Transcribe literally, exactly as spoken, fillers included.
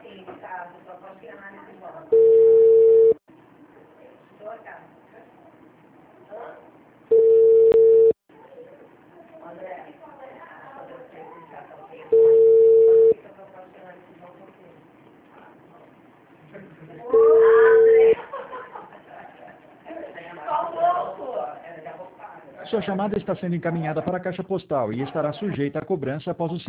Sua chamada está sendo encaminhada para a caixa postal e estará sujeita a cobrança após o